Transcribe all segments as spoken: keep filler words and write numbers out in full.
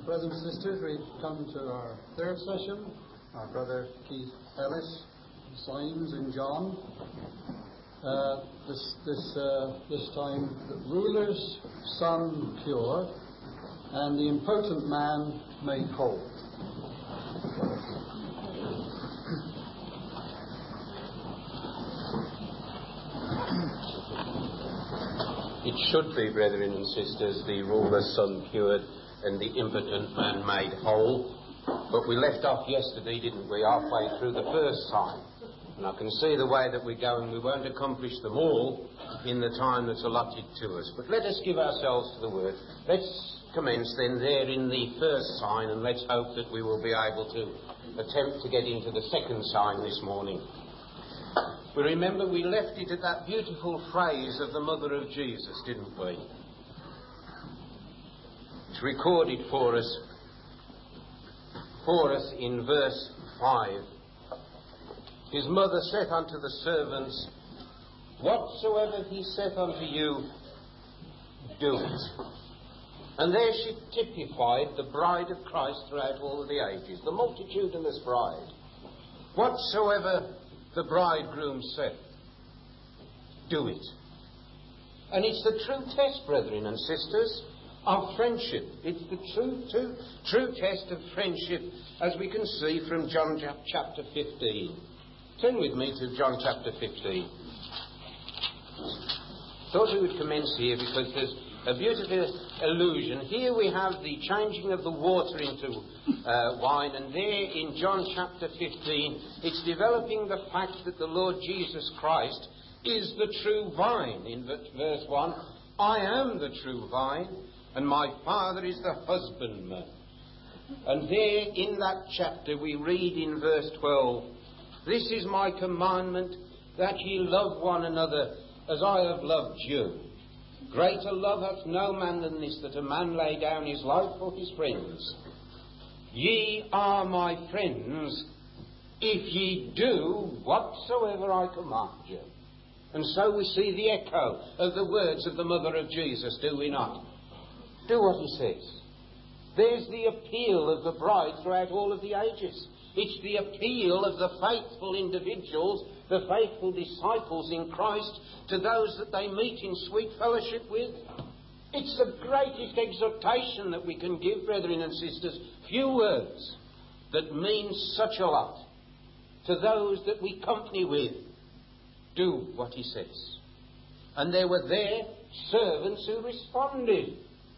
Brothers and sisters, we come to our third session. Our brother Keith Ellis signs in John. Uh, this this uh, this time, the ruler's son cured, and the impotent man made whole. It should be, brethren and sisters, the ruler's son cured and the impotent man made whole. But we left off yesterday, didn't we, halfway through the first sign. And I can see the way that we're going. We won't accomplish them all in the time that's allotted to us. But let us give ourselves to the word. Let's commence then there in the first sign, and let's hope that we will be able to attempt to get into the second sign this morning. We remember we left it at that beautiful phrase of the mother of Jesus, didn't we? It's recorded for us, for us in verse five. His mother saith unto the servants, whatsoever he saith unto you, do it. And there she typified the bride of Christ throughout all of the ages, the multitudinous bride. Whatsoever the bridegroom saith, do it. And it's the true test, brethren and sisters, of friendship. It's the true, true, true test of friendship, as we can see from John chapter fifteen. Turn with me to John chapter fifteen. Thought we would commence here because there's a beautiful allusion. Here we have the changing of the water into uh, wine, and there in John chapter fifteen, it's developing the fact that the Lord Jesus Christ is the true vine. In verse one, I am the true vine, and my Father is the husbandman. And there in that chapter we read in verse twelve, this is my commandment, that ye love one another as I have loved you. Greater love hath no man than this, that a man lay down his life for his friends. Ye are my friends, if ye do whatsoever I command you. And so we see the echo of the words of the mother of Jesus, do we not? Do what he says. There's the appeal of the bride throughout all of the ages. It's the appeal of the faithful individuals, the faithful disciples in Christ, to those that they meet in sweet fellowship with. It's the greatest exhortation that we can give, brethren and sisters. Few words that mean such a lot to those that we company with. Do what he says. And there were there servants who responded.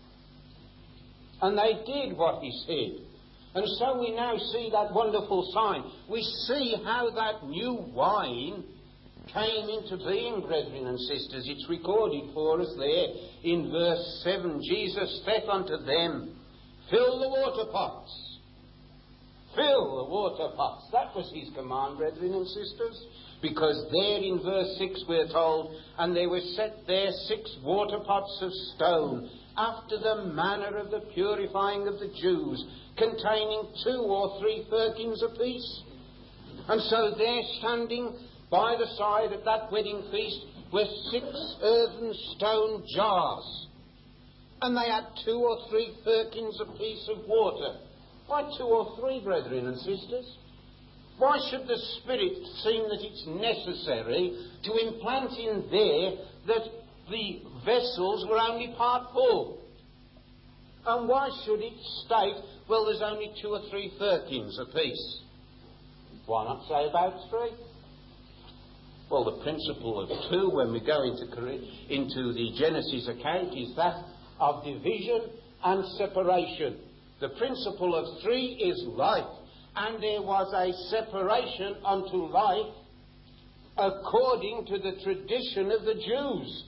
And they did what he said. And so we now see that wonderful sign. We see how that new wine came into being, brethren and sisters. It's recorded for us there in verse seven. Jesus saith unto them, fill the water pots. Fill the water pots. That was his command, brethren and sisters. Because there in verse six we're told, and there were set there six water pots of stone, after the manner of the purifying of the Jews, containing two or three firkins apiece. And so there, standing by the side at that wedding feast, were six earthen stone jars, and they had two or three firkins apiece of water. Why two or three, brethren and sisters? Why should the Spirit seem that it's necessary to implant in there that the vessels were only part full? And why should it state, well, there's only two or three firkins apiece? Why not say about three? Well, the principle of two, when we go into, into the Genesis account, is that of division and separation. The principle of three is life. And there was a separation unto life according to the tradition of the Jews.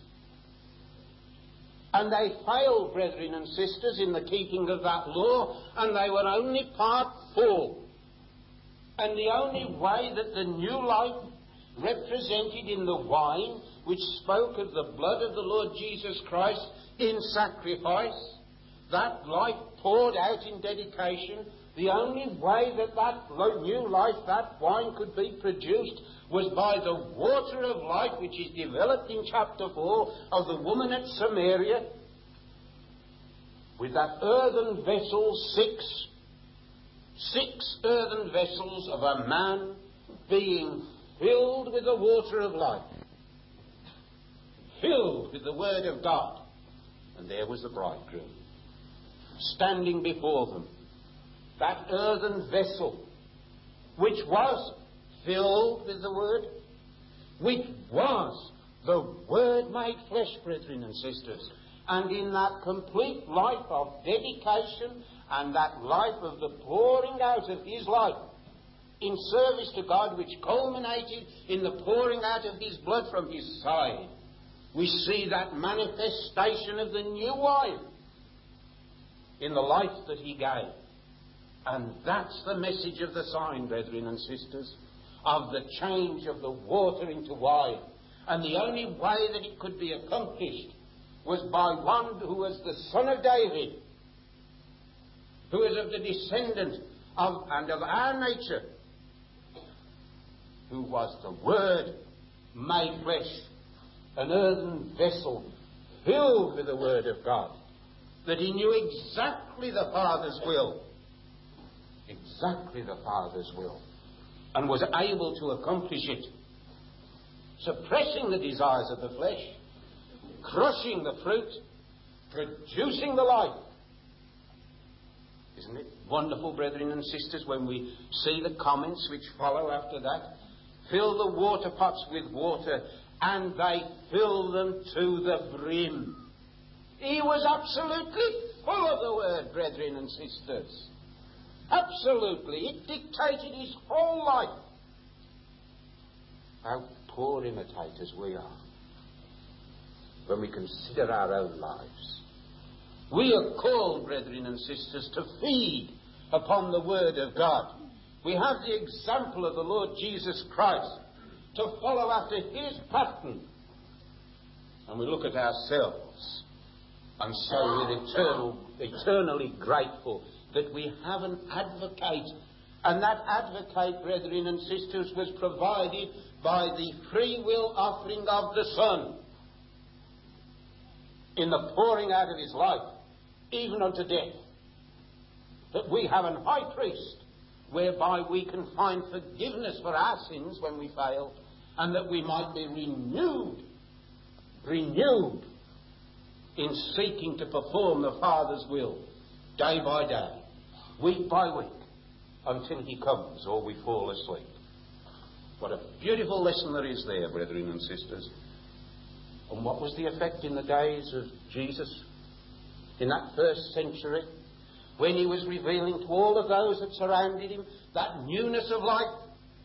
And they failed, brethren and sisters, in the keeping of that law, and they were only part full. And the only way that the new life represented in the wine, which spoke of the blood of the Lord Jesus Christ in sacrifice, that life poured out in dedication, the only way that that new life, that wine, could be produced was by the water of life, which is developed in chapter four of the woman at Samaria. with that earthen vessel, six, six earthen vessels of a man being filled with the water of life, filled with the word of God. And there was the bridegroom, standing before them. That earthen vessel, which was filled with the word, which was the Word made flesh, brethren and sisters. And in that complete life of dedication and that life of the pouring out of his life in service to God, which culminated in the pouring out of his blood from his side, we see that manifestation of the new wine in the life that he gave. And that's the message of the sign, brethren and sisters, of the change of the water into wine. And the only way that it could be accomplished was by one who was the son of David, who was of the descendant of and of our nature, who was the Word made flesh, an earthen vessel filled with the Word of God, that he knew exactly the Father's will, exactly the Father's will, and was able to accomplish it, suppressing the desires of the flesh, crushing the fruit, producing the life. Isn't it wonderful, brethren and sisters, when we see the comments which follow after that? Fill the water pots with water, and they fill them to the brim. He was absolutely full of the Word, brethren and sisters. Absolutely. It dictated his whole life. How poor imitators we are when we consider our own lives. We are called, brethren and sisters, to feed upon the Word of God. We have the example of the Lord Jesus Christ to follow after his pattern. And we look at ourselves, and so we're eternal, eternally grateful that we have an advocate. And that advocate, brethren and sisters, was provided by the free will offering of the Son in the pouring out of his life, even unto death. That we have an high priest whereby we can find forgiveness for our sins when we fail, and that we might be renewed, renewed in seeking to perform the Father's will day by day, week by week, until he comes or we fall asleep. What a beautiful lesson there is there, brethren and sisters. And what was the effect in the days of Jesus, in that first century, when he was revealing to all of those that surrounded him that newness of life?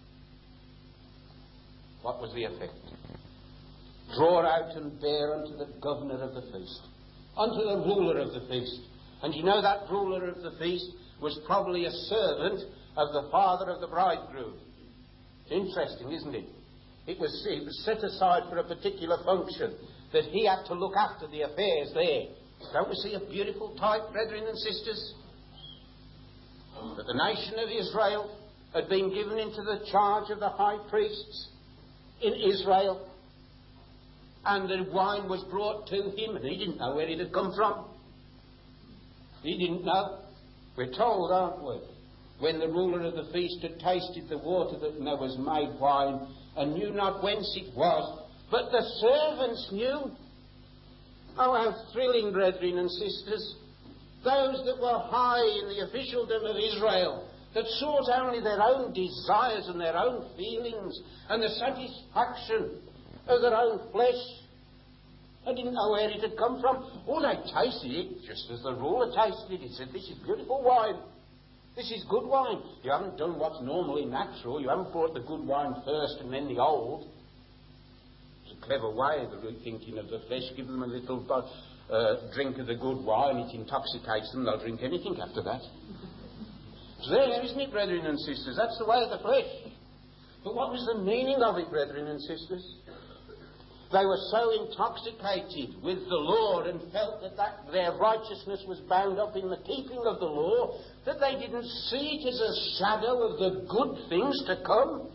What was the effect? Draw out and bear unto the governor of the feast, unto the ruler of the feast. And you know that ruler of the feast was probably a servant of the father of the bridegroom. Interesting, isn't it? It was, it was set aside for a particular function, that he had to look after the affairs there. Don't we see a beautiful type, brethren and sisters? That the nation of Israel had been given into the charge of the high priests in Israel, and the wine was brought to him, and he didn't know where it had come from. He didn't know. We're told, aren't we? When the ruler of the feast had tasted the water that was made wine, and knew not whence it was, but the servants knew. Oh, how thrilling, brethren and sisters. Those that were high in the officialdom of Israel, that sought only their own desires and their own feelings and the satisfaction of their own flesh. I didn't know where it had come from. Oh, they tasted it just as the ruler tasted it. He said, this is beautiful wine. This is good wine. You haven't done what's normally natural. You haven't brought the good wine first and then the old. It's a clever way of thinking of the flesh. Give them a little uh, drink of the good wine. It intoxicates them. They'll drink anything after that. It's there, isn't it, brethren and sisters? That's the way of the flesh. But what was the meaning of it, brethren and sisters? They were so intoxicated with the law and felt that, that their righteousness was bound up in the keeping of the law that they didn't see it as a shadow of the good things to come.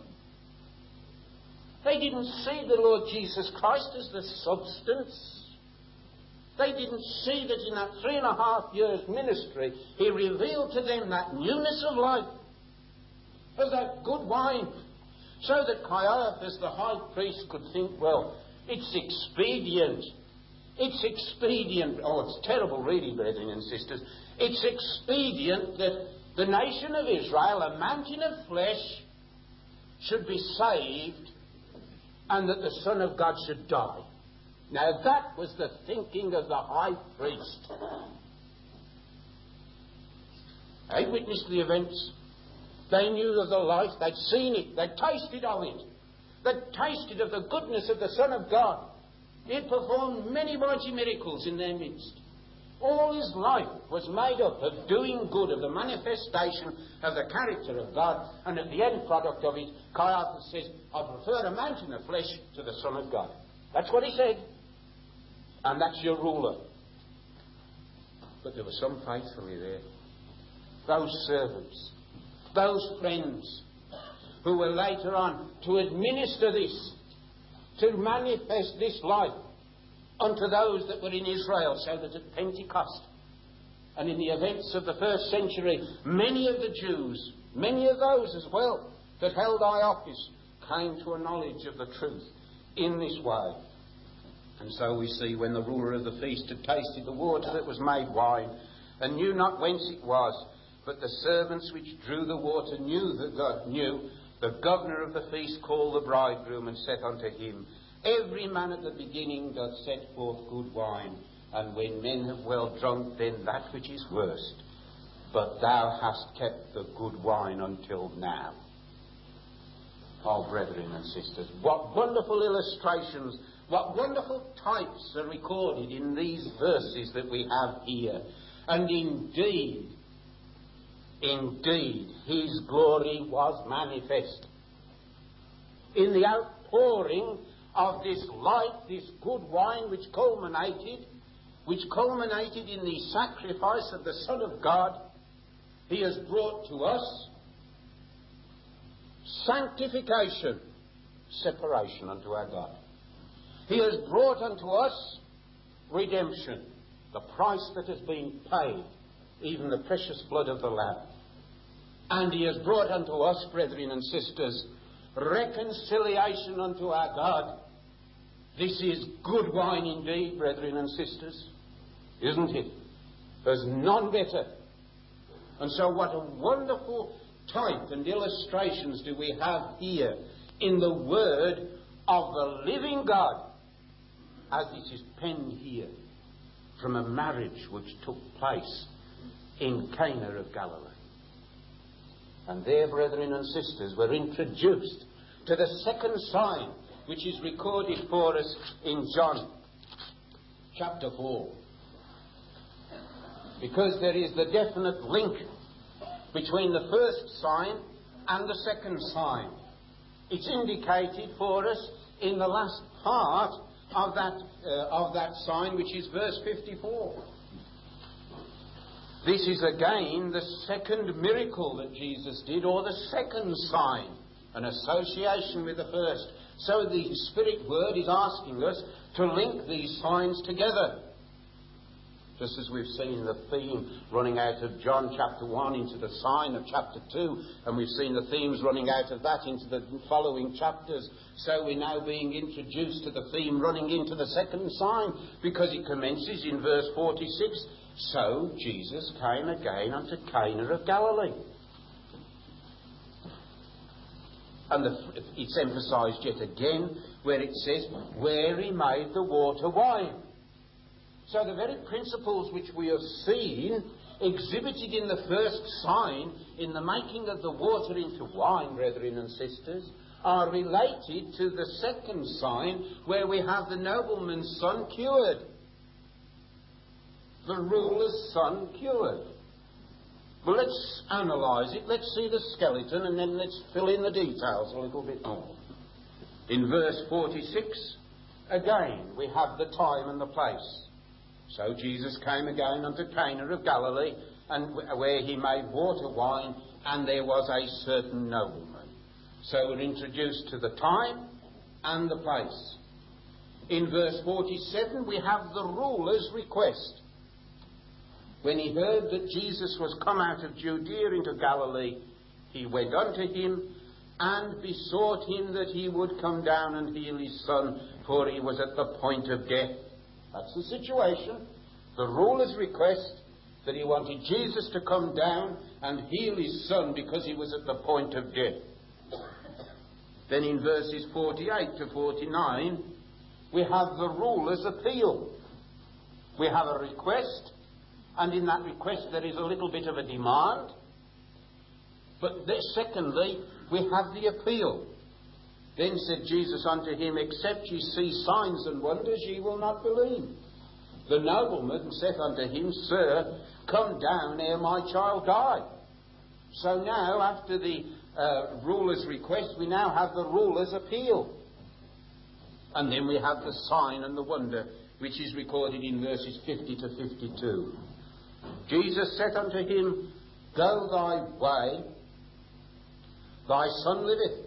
They didn't see the Lord Jesus Christ as the substance. They didn't see that in that three and a half years ministry, he revealed to them that newness of life, of that good wine, so that Caiaphas, the high priest, could think, well, it's expedient. It's expedient. Oh, it's terrible really, brethren and sisters. It's expedient that the nation of Israel, a mountain of flesh, should be saved and that the Son of God should die. Now that was the thinking of the high priest. They witnessed the events. They knew of the life. They'd seen it. They'd tasted of it. They'd tasted of the goodness of the Son of God. He had performed many mighty miracles in their midst. All his life was made up of doing good, of the manifestation of the character of God, and at the end product of it, Caiaphas says, I prefer a mountain of flesh to the Son of God. That's what he said. And that's your ruler. But there were some faithfully there. Those servants, those friends, who were later on to administer this, to manifest this life unto those that were in Israel, so that at Pentecost and in the events of the first century, many of the Jews, many of those as well that held high office, came to a knowledge of the truth in this way. And so we see when the ruler of the feast had tasted the water that was made wine, and knew not whence it was, but the servants which drew the water knew that God knew, the governor of the feast called the bridegroom and said unto him, Every man at the beginning doth set forth good wine, and when men have well drunk, then that which is worst. But thou hast kept the good wine until now. Oh, brethren and sisters, what wonderful illustrations, what wonderful types are recorded in these verses that we have here. And indeed, indeed, his glory was manifest in the outpouring of this light, this good wine, which culminated, which culminated in the sacrifice of the Son of God. He has brought to us sanctification, separation unto our God. He has brought unto us redemption, the price that has been paid, even the precious blood of the Lamb. And he has brought unto us, brethren and sisters, reconciliation unto our God. This is good wine indeed, brethren and sisters, isn't it? There's none better. And so what a wonderful type and illustrations do we have here in the word of the living God, as it is penned here from a marriage which took place in Cana of Galilee. And there, brethren and sisters, we're introduced to the second sign which is recorded for us in John chapter four. Because there is the definite link between the first sign and the second sign. It's indicated for us in the last part of that, uh, of that sign, which is verse fifty-four. This is again the second miracle that Jesus did, or the second sign, an association with the first. So the Spirit Word is asking us to link these signs together. Just as we've seen the theme running out of John chapter one into the sign of chapter two, and we've seen the themes running out of that into the following chapters, so we're now being introduced to the theme running into the second sign, because it commences in verse forty-six. So Jesus came again unto Cana of Galilee. And the, it's emphasised yet again where it says, where he made the water wine. So the very principles which we have seen exhibited in the first sign, in the making of the water into wine, brethren and sisters, are related to the second sign, where we have the nobleman's son cured. The ruler's son cured. Well, let's analyse it. Let's see the skeleton, and then let's fill in the details a little bit more. In verse forty-six, again, we have the time and the place. So Jesus came again unto Cana of Galilee, and where he made water wine, and there was a certain nobleman. So we're introduced to the time and the place. In verse forty-seven, we have the ruler's request. When he heard that Jesus was come out of Judea into Galilee, he went unto him and besought him that he would come down and heal his son, for he was at the point of death. That's the situation. The ruler's request, that he wanted Jesus to come down and heal his son because he was at the point of death. Then in verses forty-eight to forty-nine, we have the ruler's appeal. We have a request, and in that request there is a little bit of a demand. But then, secondly, we have the appeal. Then said Jesus unto him, Except ye see signs and wonders, ye will not believe. The nobleman saith unto him, Sir, come down ere my child die. So now, after the uh, ruler's request, we now have the ruler's appeal. And then we have the sign and the wonder, which is recorded in verses fifty to fifty-two. Jesus said unto him, Go thy way, thy son liveth.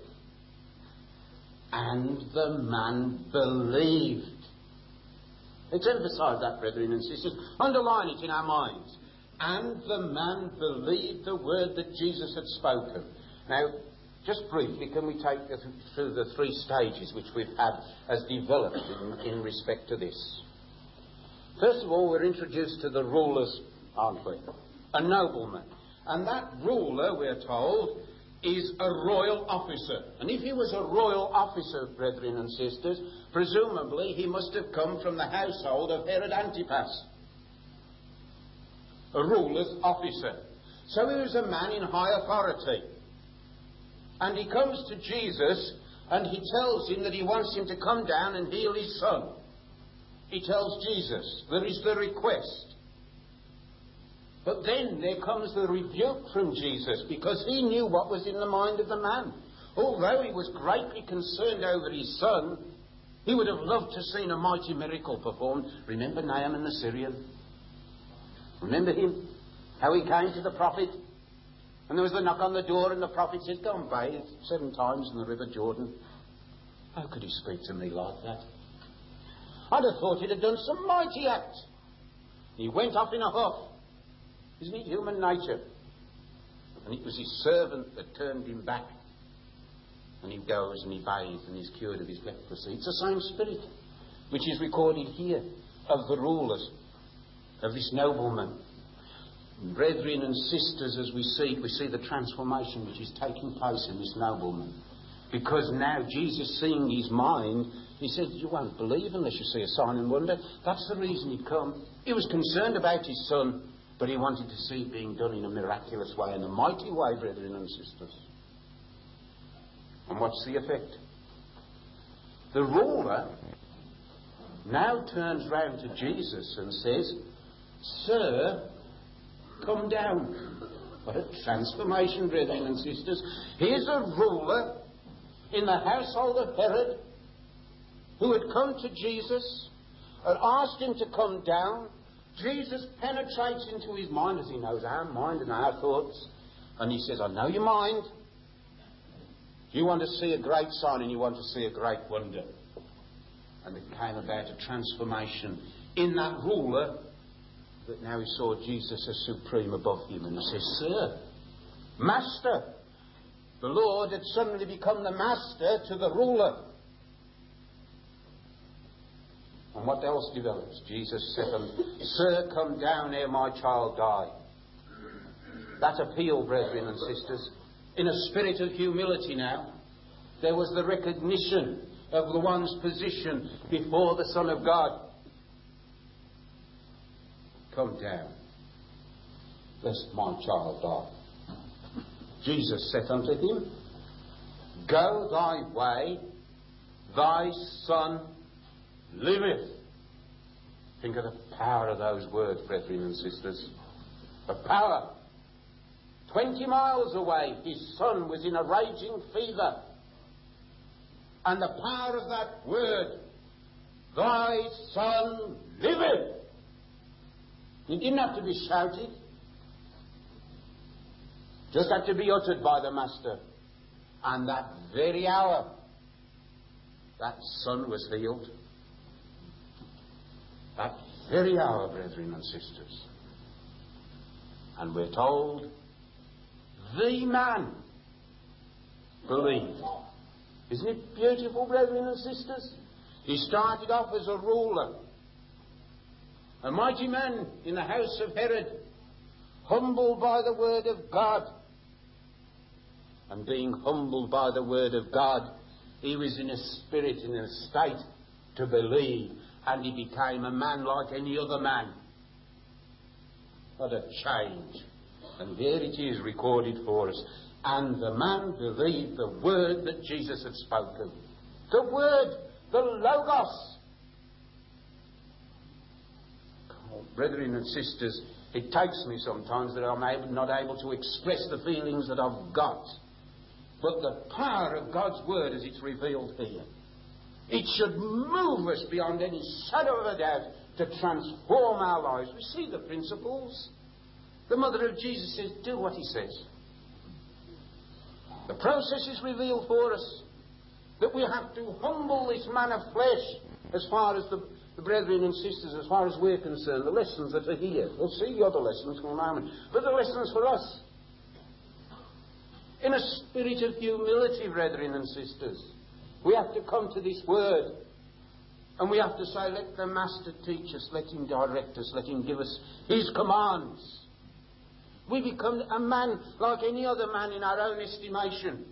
And the man believed. Let's emphasize that, brethren and sisters. Underline it in our minds. And the man believed the word that Jesus had spoken. Now, just briefly, can we take through the three stages which we've had as developed in, in respect to this? First of all, we're introduced to the rulers, aren't we? A nobleman. And that ruler, we're told, is a royal officer. And if he was a royal officer, brethren and sisters, presumably he must have come from the household of Herod Antipas, a ruler's officer. So he was a man in high authority. And he comes to Jesus and he tells him that he wants him to come down and heal his son. He tells Jesus, there is the request. But then there comes the rebuke from Jesus, because he knew what was in the mind of the man. Although he was greatly concerned over his son, he would have loved to have seen a mighty miracle performed. Remember Naaman the Syrian? Remember him? How he came to the prophet? And there was a knock on the door and the prophet said, Go and bathe seven times in the river Jordan. How could he speak to me like that? I'd have thought he'd have done some mighty act. He went off in a huff. Isn't it human nature? And it was his servant that turned him back. And he goes and he bathes and he's cured of his leprosy. It's the same spirit which is recorded here of the rulers, of this nobleman. Brethren and sisters, as we see, we see the transformation which is taking place in this nobleman. Because now Jesus, seeing his mind, he said, You won't believe unless you see a sign and wonder. That's the reason he'd come. He was concerned about his son, but he wanted to see it being done in a miraculous way, in a mighty way, brethren and sisters. And what's the effect? The ruler now turns round to Jesus and says, Sir, come down. What a transformation, brethren and sisters. Here's a ruler in the household of Herod who had come to Jesus and asked him to come down. Jesus penetrates into his mind, as he knows our mind and our thoughts, and he says, I know your mind. You want to see a great sign and you want to see a great wonder. And it came about a transformation in that ruler, that now he saw Jesus as supreme above him, and he says, Sir, Master. The Lord had suddenly become the master to the ruler. And what else develops? Jesus said, Sir, come down ere my child die. That appeal, brethren and sisters, in a spirit of humility now, there was the recognition of the one's position before the Son of God. Come down, lest my child die. Jesus said unto him, Go thy way, thy son liveth. Think of the power of those words, brethren and sisters. The power. Twenty miles away, his son was in a raging fever. And the power of that word, thy son liveth. It didn't have to be shouted. Just had to be uttered by the Master. And that very hour, that son was healed. That very hour, brethren and sisters. And we're told, the man believed. Isn't it beautiful, brethren and sisters? He started off as a ruler, a mighty man in the house of Herod, humbled by the word of God. And being humbled by the word of God, he was in a spirit, in a state to believe, and he became a man like any other man. What a change. And there it is recorded for us. And the man believed the word that Jesus had spoken. The word, the Logos. Oh, brethren and sisters, it takes me sometimes that I'm able, not able to express the feelings that I've got. But the power of God's word as it's revealed here, it should move us beyond any shadow of a doubt to transform our lives. We see the principles. The mother of Jesus says, do what he says. The process is revealed for us, that we have to humble this man of flesh as far as the, the brethren and sisters, as far as we're concerned. The lessons that are here. We'll see the other lessons in a moment. But the lessons for us. In a spirit of humility, brethren and sisters, we have to come to this word and we have to say, let the Master teach us, let him direct us, let him give us his commands. We become a man like any other man in our own estimation.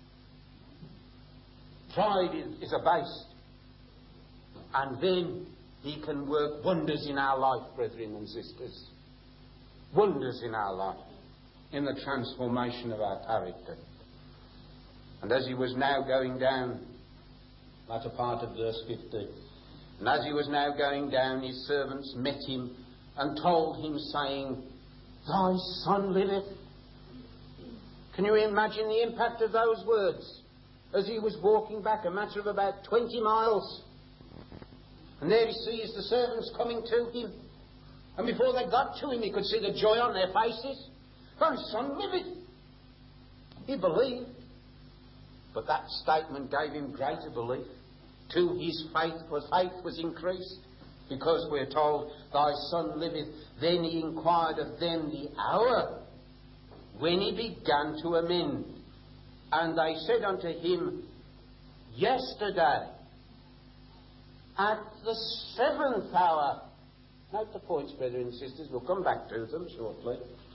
Pride is, is abased. And then he can work wonders in our life, brethren and sisters. Wonders in our life. In the transformation of our character. And as he was now going down, latter part of verse fifty, and as he was now going down, his servants met him and told him, saying, thy son liveth. Can you imagine the impact of those words? As he was walking back a matter of about twenty miles. And there he sees the servants coming to him. And before they got to him, he could see the joy on their faces. Thy son liveth. He believed. But that statement gave him greater belief. To his faith, for faith was increased. Because we're told, thy son liveth. Then he inquired of them the hour when he began to amend. And they said unto him, yesterday, at the seventh hour. Note the points, brethren and sisters. We'll come back to them shortly.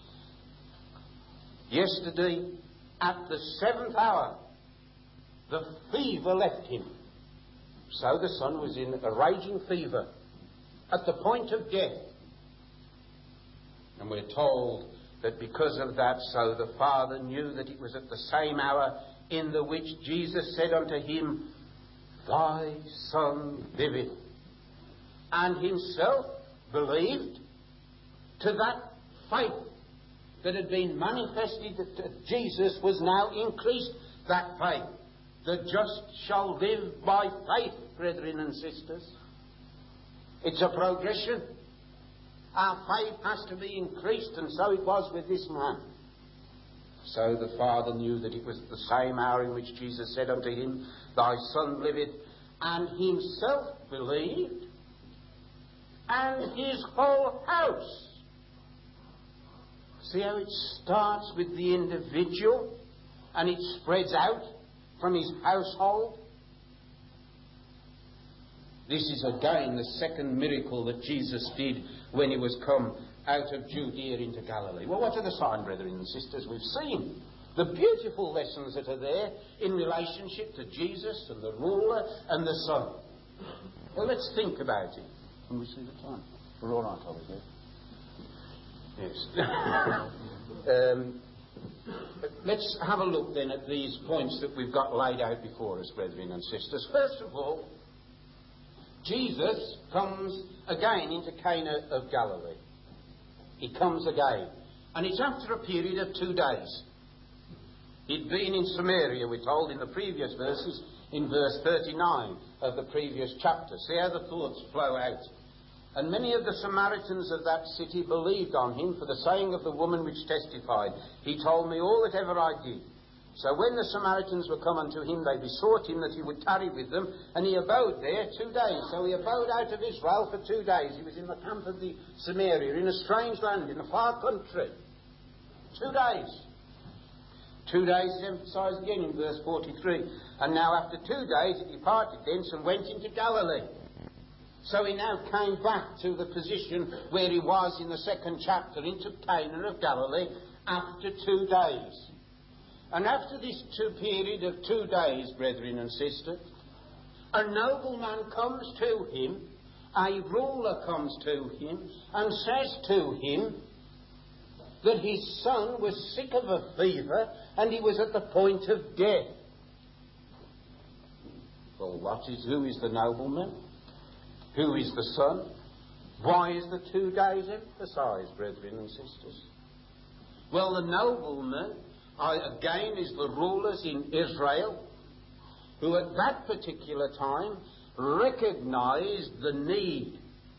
Yesterday, at the seventh hour, the fever left him. So the son was in a raging fever, at the point of death. And we're told that because of that, so the father knew that it was at the same hour in the which Jesus said unto him, thy son liveth. And himself believed to that faith that had been manifested that Jesus was now increased, that faith. The just shall live by faith, brethren and sisters. It's a progression. Our faith has to be increased, and so it was with this man. So the father knew that it was the same hour in which Jesus said unto him, thy son liveth, and himself believed, and his whole house. See how it starts with the individual and it spreads out from his household? This is again the second miracle that Jesus did when he was come out of Judea into Galilee. Well, what are the signs, brethren and sisters? We've seen the beautiful lessons that are there in relationship to Jesus and the ruler and the son. Well, let's think about it. Can we see the time? We're all right over there. Yes. um, let's have a look then at these points that we've got laid out before us, brethren and sisters. First of all, Jesus comes again into Cana of Galilee. He comes again. And it's after a period of two days. He'd been in Samaria, we're told in the previous verses, in verse thirty-nine of the previous chapter. See how the thoughts flow out. And many of the Samaritans of that city believed on him for the saying of the woman which testified, he told me all that ever I did. So when the Samaritans were come unto him, they besought him that he would tarry with them, and he abode there two days. So he abode out of Israel for two days. He was in the camp of the Samaria, in a strange land, in a far country. Two days. Two days is emphasised again in verse forty-three. And now after two days he departed thence and went into Galilee. So he now came back to the position where he was in the second chapter, into Cana of Galilee, after two days. And after this two period of two days, brethren and sisters, a nobleman comes to him, a ruler comes to him, and says to him that his son was sick of a fever and he was at the point of death. Well, what is, who is the nobleman? Who is the son? Why is the two days emphasised, brethren and sisters? Well, the nobleman, uh, again, is the rulers in Israel, who at that particular time recognised the need,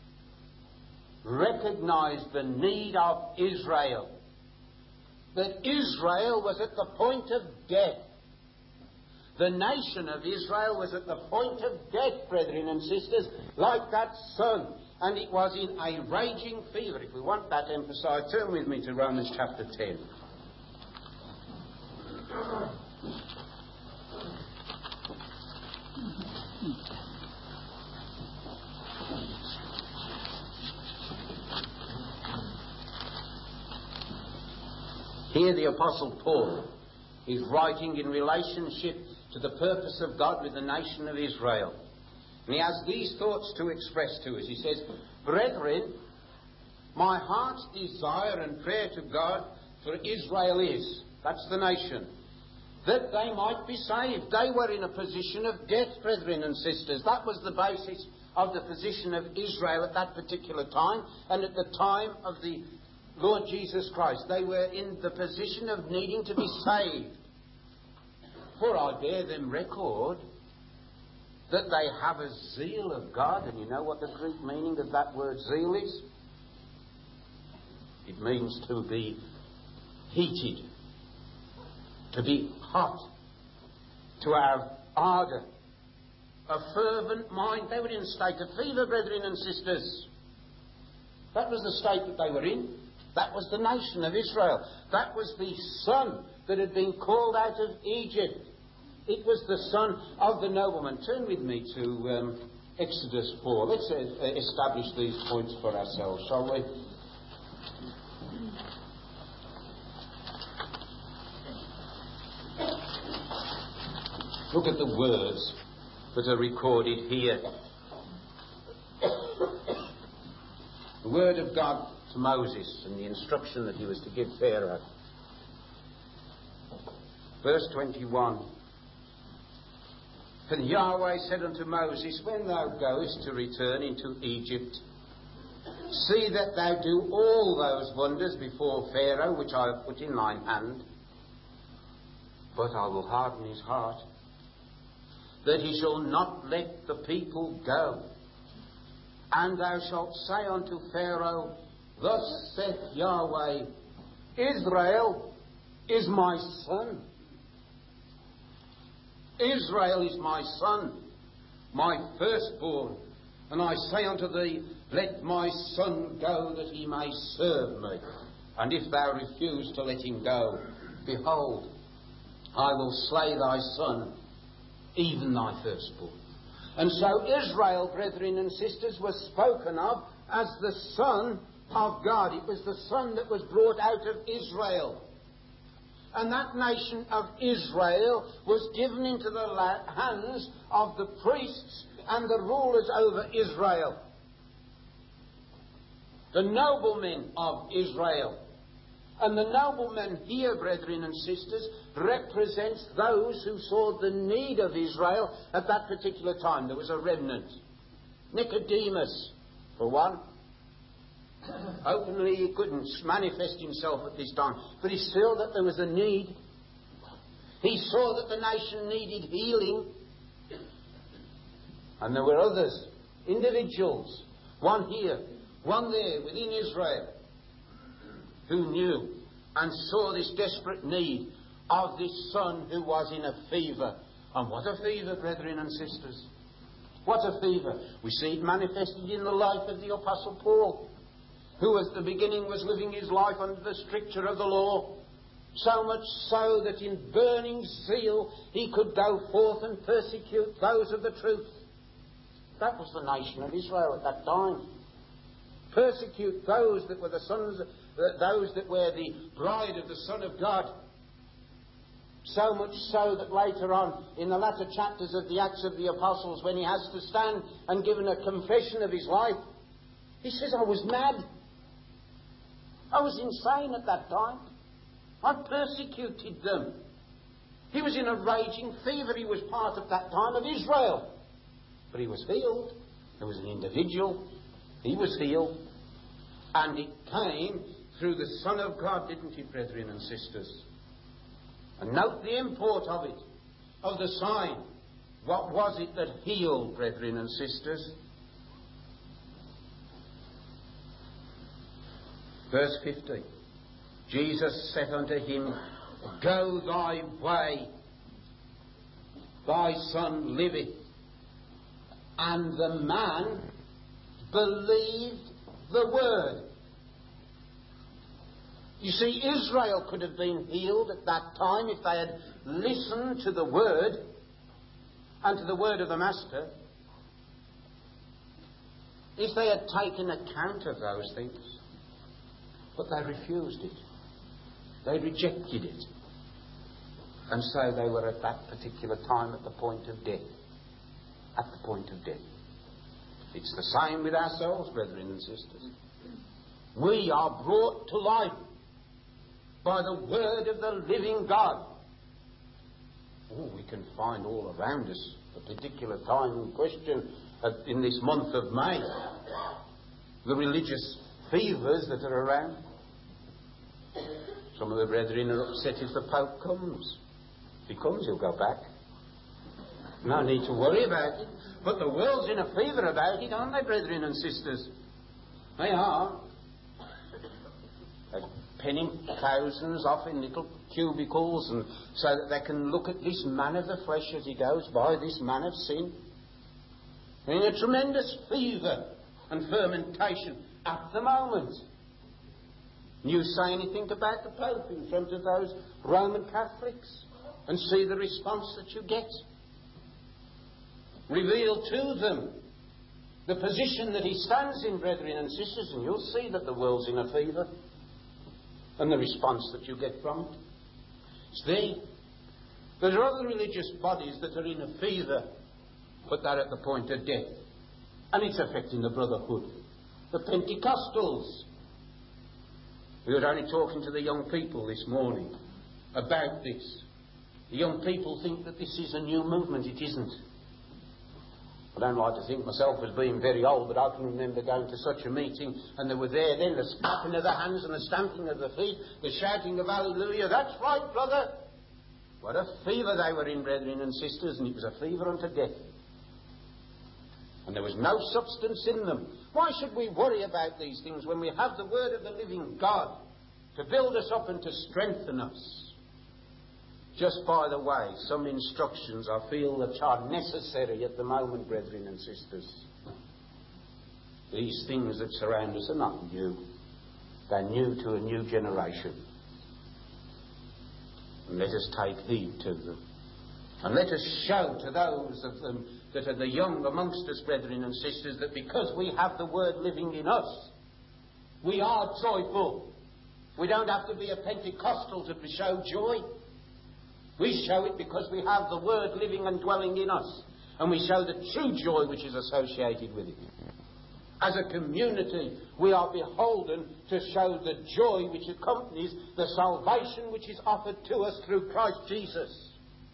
recognised the need of Israel. That Israel was at the point of death. The nation of Israel was at the point of death, brethren and sisters, like that sun. And it was in a raging fever. If we want that emphasised, turn with me to Romans chapter ten. Here the Apostle Paul is writing in relationship to the purpose of God with the nation of Israel. And he has these thoughts to express to us. He says, Brethren, my heart's desire and prayer to God for Israel is, that's the nation, that they might be saved. They were in a position of death, brethren and sisters. That was the basis of the position of Israel at that particular time, and at the time of the Lord Jesus Christ. They were in the position of needing to be saved. For I bear them record that they have a zeal of God. And you know what the Greek meaning of that word zeal is? It means to be heated, to be hot, to have ardour, a fervent mind. They were in a state of fever, brethren and sisters. That was the state that they were in. That was the nation of Israel. That was the son that had been called out of Egypt. It was the son of the nobleman. Turn with me to um, Exodus four. Let's uh, establish these points for ourselves, shall we? Look at the words that are recorded here. The word of God to Moses and the instruction that he was to give Pharaoh. Verse twenty-one. And Yahweh said unto Moses, When thou goest to return into Egypt, see that thou do all those wonders before Pharaoh, which I have put in thine hand. But I will harden his heart, that he shall not let the people go. And thou shalt say unto Pharaoh, Thus saith Yahweh, Israel is my son. Israel is my son, my firstborn. And I say unto thee, Let my son go, that he may serve me. And if thou refuse to let him go, behold, I will slay thy son, even thy firstborn. And so Israel, brethren and sisters, was spoken of as the son of God. It was the son that was brought out of Israel. And that nation of Israel was given into the hands of the priests and the rulers over Israel. The noblemen of Israel. And the noblemen here, brethren and sisters, represents those who saw the need of Israel at that particular time. There was a remnant. Nicodemus, for one. Openly he couldn't manifest himself at this time, but he saw that there was a need. He saw that the nation needed healing. And there were others, individuals, one here, one there within Israel, who knew and saw this desperate need of this son who was in a fever. And what a fever, brethren and sisters. What a fever. We see it manifested in the life of the Apostle Paul, who at the beginning was living his life under the stricture of the law, so much so that in burning zeal he could go forth and persecute those of the truth. That was the nation of Israel at that time. Persecute those that were the sons, those that were the bride of the Son of God. So much so that later on, in the latter chapters of the Acts of the Apostles, when he has to stand and give a confession of his life, he says, I was mad. I was insane at that time. I persecuted them. He was in a raging fever. He was part of that time of Israel. But he was healed. There was an individual. He was healed. And it came through the Son of God, didn't it, brethren and sisters? And note the import of it, of the sign. What was it that healed, brethren and sisters? Verse fifty. Jesus said unto him, Go thy way, thy son liveth. And the man believed the word. You see, Israel could have been healed at that time if they had listened to the word and to the word of the Master, if they had taken account of those things. But they refused it. They rejected it. And so they were at that particular time at the point of death. At the point of death. It's the same with ourselves, brethren and sisters. We are brought to life by the word of the living God. Oh, we can find all around us the particular time in question uh, in this month of May. The religious fevers that are around. Some of the brethren are upset if the Pope comes. If he comes, he'll go back. No need to worry about it. But the world's in a fever about it, aren't they, brethren and sisters? They are. They're penning thousands off in little cubicles, and so that they can look at this man of the flesh as he goes by, this man of sin. They're in a tremendous fever and fermentation at the moment. You say anything about the Pope in front of those Roman Catholics and see the response that you get. Reveal to them the position that he stands in, brethren and sisters, and you'll see that the world's in a fever and the response that you get from it. It's there. There are other religious bodies that are in a fever, but they're at the point of death. And it's affecting the brotherhood. The Pentecostals. We were only talking to the young people this morning about this. The young people think that this is a new movement. It isn't. I don't like to think myself as being very old, but I can remember going to such a meeting and they were there then, the clapping of the hands and the stamping of the feet, the shouting of hallelujah. That's right, brother. What a fever they were in, brethren and sisters, and it was a fever unto death. And there was no substance in them. Why should we worry about these things when we have the word of the living God to build us up and to strengthen us? Just by the way, some instructions I feel that are necessary at the moment, brethren and sisters. These things that surround us are not new. They're new to a new generation. And let us take heed to them. And let us show to those of them that are the young amongst us, brethren and sisters, that because we have the word living in us, we are joyful. We don't have to be a Pentecostal to show joy. We show it because we have the word living and dwelling in us. And we show the true joy which is associated with it. As a community, we are beholden to show the joy which accompanies the salvation which is offered to us through Christ Jesus.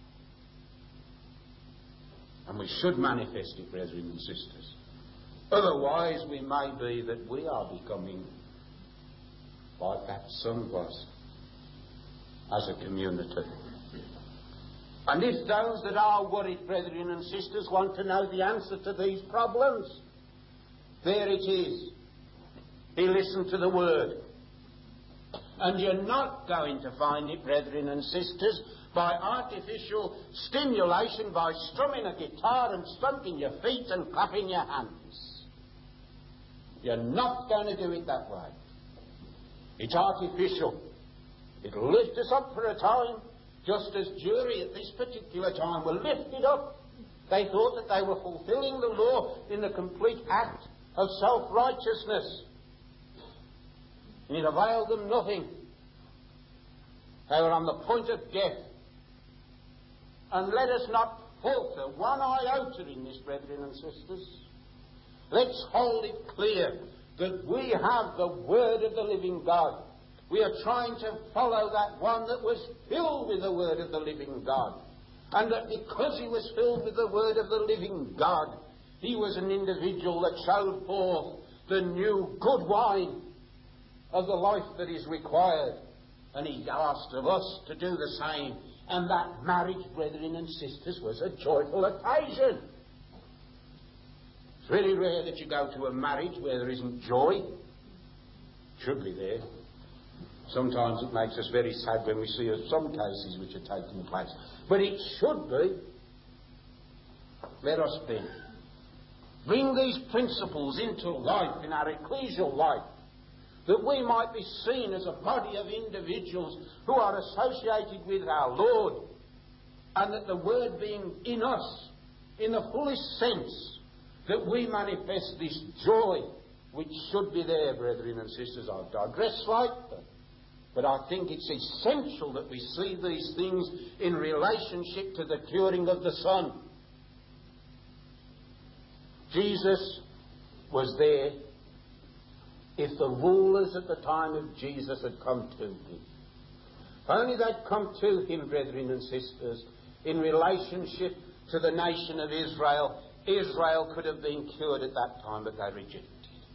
And we should manifest it, brethren and sisters. Otherwise, we may be that we are becoming like that son was as a community. And if those that are worried, brethren and sisters, want to know the answer to these problems, there it is. He listened to the word. And you're not going to find it, brethren and sisters, by artificial stimulation, by strumming a guitar and stomping your feet and clapping your hands. You're not going to do it that way. It's artificial. It'll lift us up for a time, just as Jury at this particular time were lifted up. They thought that they were fulfilling the law in the complete act of self-righteousness. And it availed them nothing. They were on the point of death. And let us not falter one iota in this, brethren and sisters. Let's hold it clear that we have the Word of the living God. We are trying to follow that one that was filled with the Word of the living God. And that because he was filled with the Word of the living God, he was an individual that showed forth the new good wine of the life that is required. And he asked of us to do the same. And that marriage, brethren and sisters, was a joyful occasion. It's really rare that you go to a marriage where there isn't joy. It should be there. Sometimes it makes us very sad when we see some cases which are taking place. But it should be. Let us then bring these principles into life in our ecclesial life, that we might be seen as a body of individuals who are associated with our Lord, and that the Word being in us, in the fullest sense, that we manifest this joy which should be there, brethren and sisters. I've digressed slightly, but I think it's essential that we see these things in relationship to the curing of the son. Jesus was there if the rulers at the time of Jesus had come to him. If only they'd come to him, brethren and sisters, in relationship to the nation of Israel, Israel could have been cured at that time, but they rejected.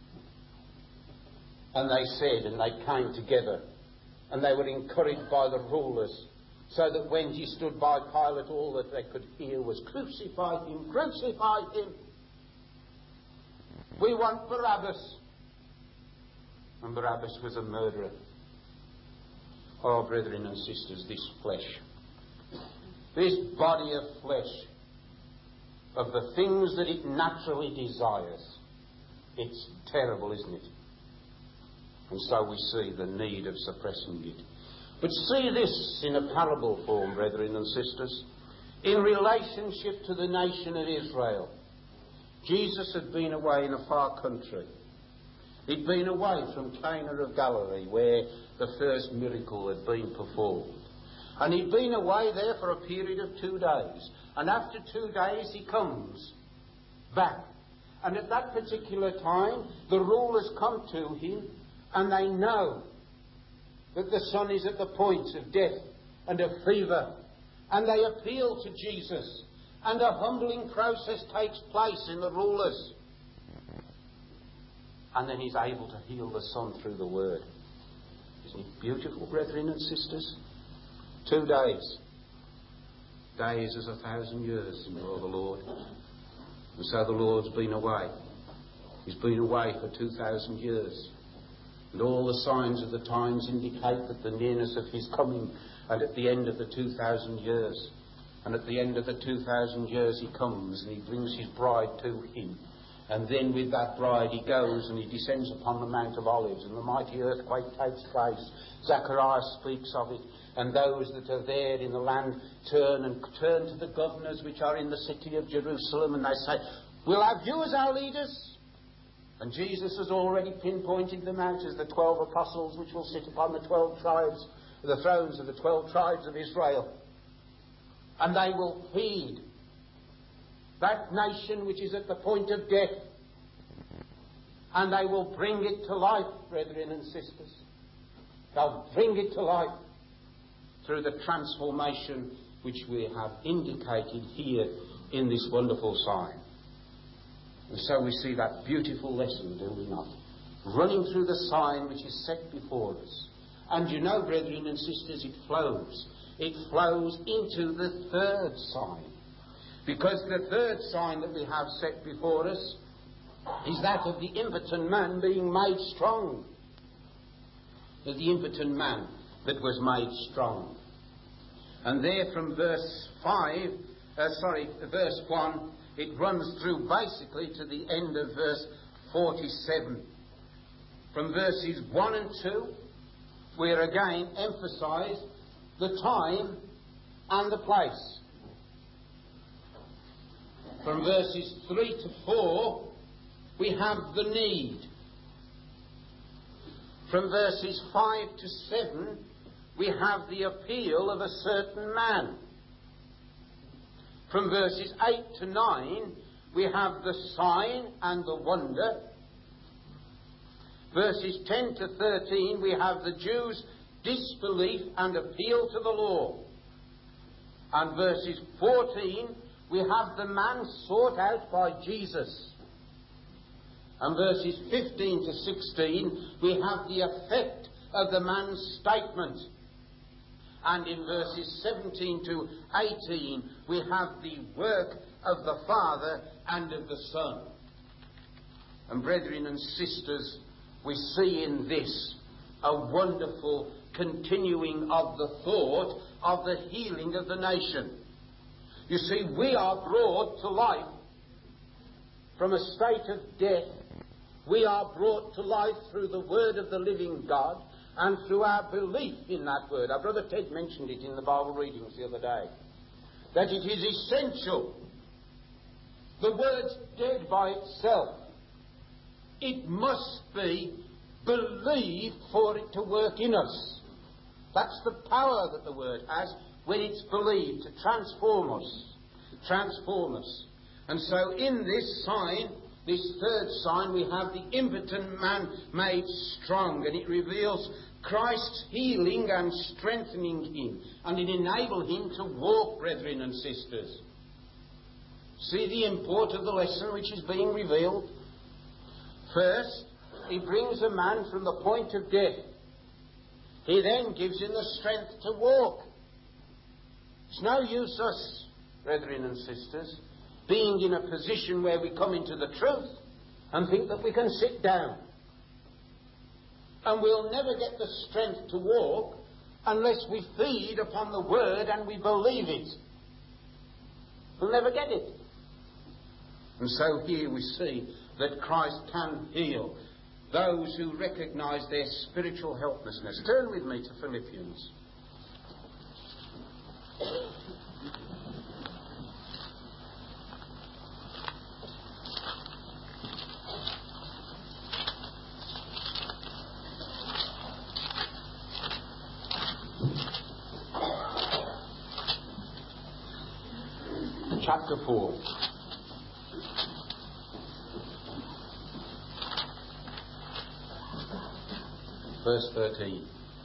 And they said, and they came together, and they were encouraged by the rulers, so that when he stood by Pilate, all that they could hear was, "Crucify him, crucify him. We want Barabbas." And Barabbas was a murderer. Oh, brethren and sisters, this flesh, this body of flesh, of the things that it naturally desires, it's terrible, isn't it? And so we see the need of suppressing it. But see this in a parable form, brethren and sisters. In relationship to the nation of Israel, Jesus had been away in a far country. He'd been away from Cana of Galilee, where the first miracle had been performed. And he'd been away there for a period of two days. And after two days he comes back. And at that particular time, the rulers come to him, and they know that the son is at the point of death and of fever. And they appeal to Jesus. And a humbling process takes place in the rulers. And then he's able to heal the son through the word. Isn't it beautiful, brethren and sisters? Two days. Days as a thousand years in the law of the Lord. And so the Lord's been away. He's been away for two thousand years. And all the signs of the times indicate that the nearness of his coming, and at the end of the two thousand years, and at the end of the two thousand years he comes and he brings his bride to him. And then with that bride he goes and he descends upon the Mount of Olives, and the mighty earthquake takes place. Zechariah speaks of it. And those that are there in the land turn and turn to the governors which are in the city of Jerusalem, and they say, "We'll have you as our leaders." And Jesus has already pinpointed them out as the twelve apostles which will sit upon the twelve tribes, the thrones of the twelve tribes of Israel. And they will feed that nation which is at the point of death. And they will bring it to life, brethren and sisters. They'll bring it to life through the transformation which we have indicated here in this wonderful sign. And so we see that beautiful lesson, do we not? Running through the sign which is set before us. And you know, brethren and sisters, it flows. It flows into the third sign. Because the third sign that we have set before us is that of the impotent man being made strong. the impotent man that was made strong. And there from verse five, uh, sorry, verse one, it runs through basically to the end of verse forty-seven. From verses one and two, we're again emphasised the time and the place. From verses three to four, we have the need. From verses five to seven, we have the appeal of a certain man. From verses eight to nine, we have the sign and the wonder. Verses ten to thirteen, we have the Jews' disbelief and appeal to the law. And verses fourteen, we have the man sought out by Jesus. And verses fifteen to sixteen, we have the effect of the man's statement. And in verses seventeen to eighteen, we have the work of the Father and of the Son. And brethren and sisters, we see in this a wonderful continuing of the thought of the healing of the nation. You see, we are brought to life from a state of death. We are brought to life through the word of the living God and through our belief in that word. Our brother Ted mentioned it in the Bible readings the other day, that it is essential. The word's dead by itself. It must be believed for it to work in us. That's the power that the word has when it's believed to transform us. Transform us. And so in this sign, this third sign, we have the impotent man made strong, and it reveals Christ's healing and strengthening him, and it enables him to walk, brethren and sisters. See the import of the lesson which is being revealed? First, he brings a man from the point of death. He then gives him the strength to walk. It's no use us, brethren and sisters, being in a position where we come into the truth and think that we can sit down. And we'll never get the strength to walk unless we feed upon the word and we believe it. We'll never get it. And so here we see that Christ can heal those who recognise their spiritual helplessness. Turn with me to Philippians. Chapter four. Verse thirteen.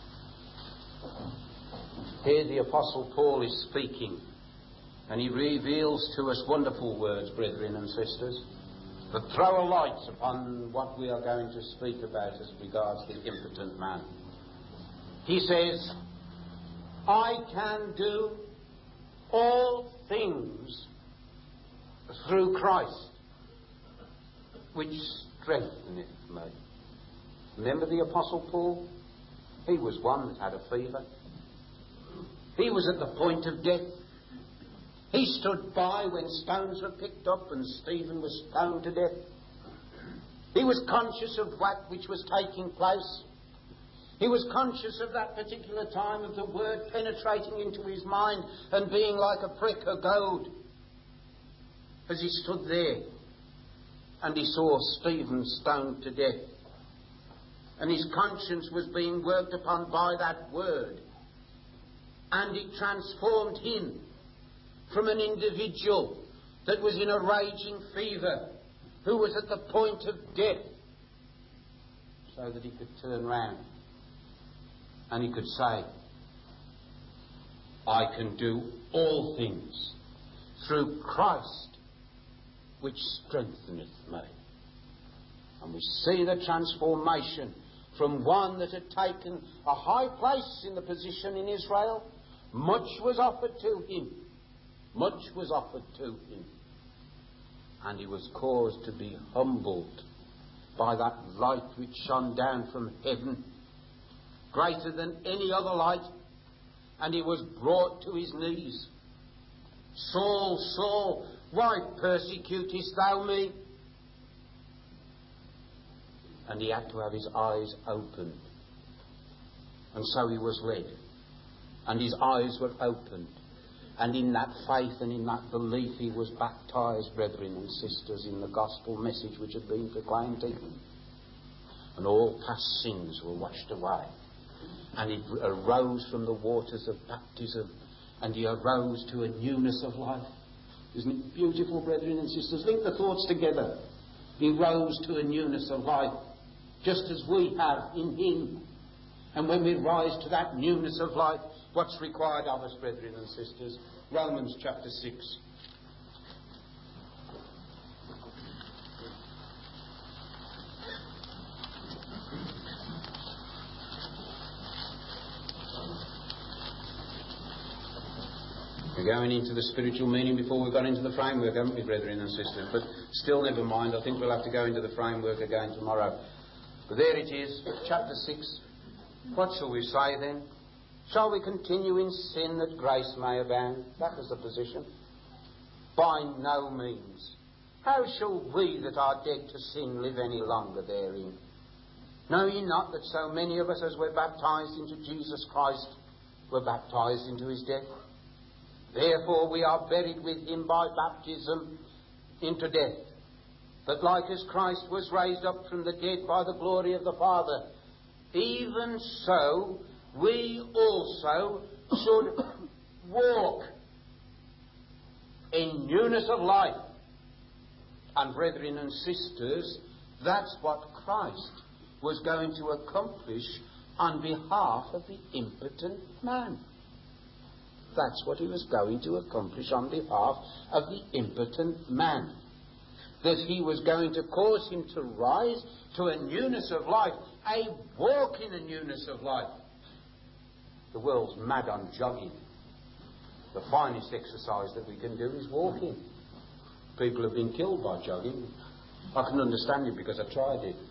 Here the Apostle Paul is speaking, and he reveals to us wonderful words, brethren and sisters, that throw a light upon what we are going to speak about as regards the impotent man. He says, I can do all things through Christ, which strengtheneth me. Remember the Apostle Paul? He was one that had a fever. He was at the point of death. He stood by when stones were picked up and Stephen was stoned to death. He was conscious of that which was taking place. He was conscious of that particular time of the word penetrating into his mind and being like a prick of gold. As he stood there and he saw Stephen stoned to death, and his conscience was being worked upon by that word, and it transformed him from an individual that was in a raging fever, who was at the point of death, so that he could turn round and he could say, I can do all things through Christ which strengtheneth me. And we see the transformation from one that had taken a high place in the position in Israel. Much was offered to him. Much was offered to him. And he was caused to be humbled by that light which shone down from heaven greater than any other light, and he was brought to his knees. Saul, Saul, why persecutest thou me? And he had to have his eyes opened. And so he was led. And his eyes were opened. And in that faith and in that belief he was baptized, brethren and sisters, in the gospel message which had been proclaimed to him. And all past sins were washed away. And he arose from the waters of baptism, and he arose to a newness of life. Isn't it beautiful, brethren and sisters? Link the thoughts together. He rose to a newness of life, just as we have in him. And when we rise to that newness of life, what's required of us, brethren and sisters? Romans chapter six. We're going into the spiritual meaning before we've got into the framework, haven't we, brethren and sisters? But still, never mind. I think we'll have to go into the framework again tomorrow. But there it is, chapter six. What shall we say then? Shall we continue in sin that grace may abound? That was the position. By no means. How shall we that are dead to sin live any longer therein? Know ye not that so many of us as were baptized into Jesus Christ were baptized into his death? Therefore we are buried with him by baptism into death, that like as Christ was raised up from the dead by the glory of the Father, even so we also should walk in newness of life. And brethren and sisters, that's what Christ was going to accomplish on behalf of the impotent man. That's what he was going to accomplish on behalf of the impotent man. That he was going to cause him to rise to a newness of life, a walk in a newness of life. The world's mad on jogging. The finest exercise that we can do is walking. People have been killed by jogging. I can understand it because I tried it.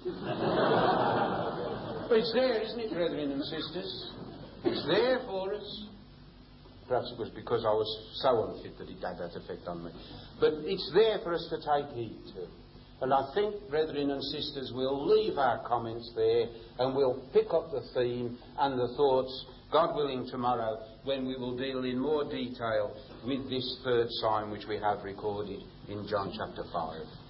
But it's there, isn't it, brethren and sisters? It's there for us. Perhaps it was because I was so unfit that it had that effect on me. But it's there for us to take heed to. And I think, brethren and sisters, we'll leave our comments there and we'll pick up the theme and the thoughts, God willing, tomorrow, when we will deal in more detail with this third sign which we have recorded in John chapter five.